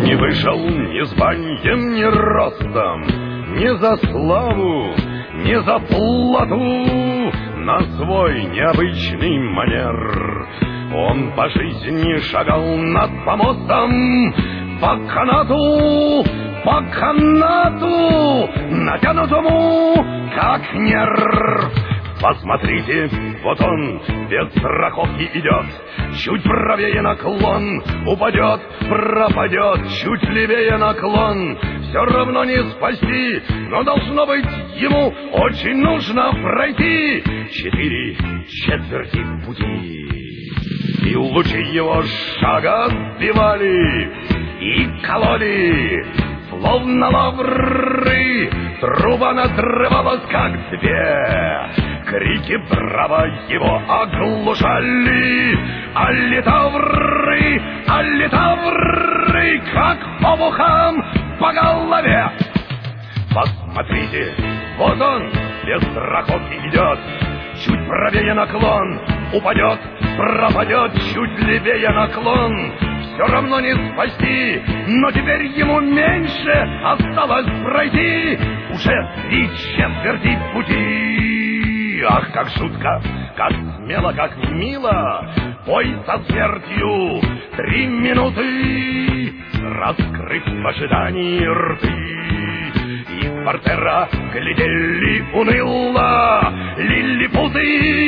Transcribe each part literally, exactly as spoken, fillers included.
Не вышел ни званием, ни ростом, ни за славу, ни за плоту, на свой необычный манер. Он по жизни шагал над помостом, по канату, по канату, натянутому, как нерв. Посмотрите, вот он без страховки идет, чуть правее наклон, упадет, пропадет, чуть левее наклон. Все равно не спасти, но должно быть ему очень нужно пройти четыре четверти пути. И лучи его шага сбивали и кололи, словно лавры, труба надрывалась, как две. Крики браво его оглушали, а литавры, а литавры, как обухом по голове. Посмотрите, вот он без страховки идет, чуть правее наклон, упадет, пропадет, чуть левее наклон. Все равно не спасти, но теперь ему меньше осталось пройти уже три четверти пути. Ах, как жутко, как смело, как мило, бой со смертью три минуты, раскрыв в ожидании рты. Из портера глядели уныло лилипуты,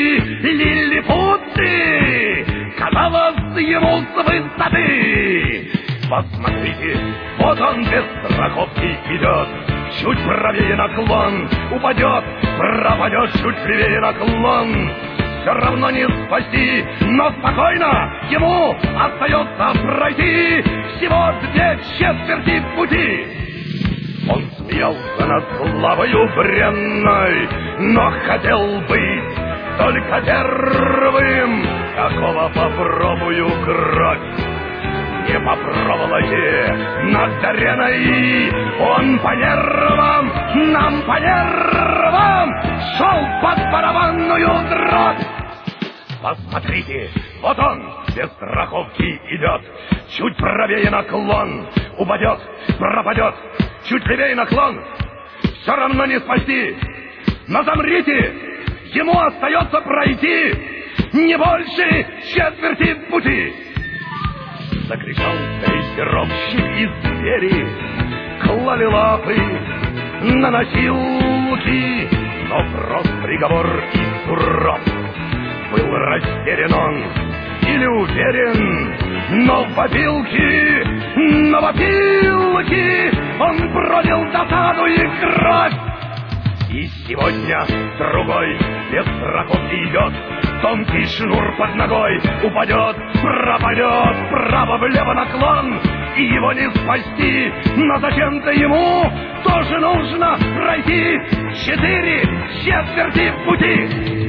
лилипуты, казалось ему с высоты. Посмотрите, вот он без страховки идет, чуть правее наклон, упадет, пропадет, чуть левее наклон. Все равно не спасти, но спокойно ему остается пройти всего две четверти пути. Он смеялся над славою бренной, но хотел быть только первым. Какого попробую кровь не попробовала над ареной. Он по нервам, нам по нервам шел под барабанную дробь. Посмотрите, вот он без страховки идет, чуть правее наклон, упадет, пропадет, чуть левее наклон. Все равно не спасти, но замрите, ему остается пройти не больше четверти пути. Закричал дрессировщик из двери, клали лапы на носилки, но прост приговор и суров. Был растерян он или уверен, но в опилке, но в опилке он пролил досаду и кровь. И сегодня другой без страховки идет, тонкий шнур под ногой, упадет, пропадет, вправо-влево наклон, и его не спасти, но зачем-то ему тоже нужно пройти четыре четверти пути.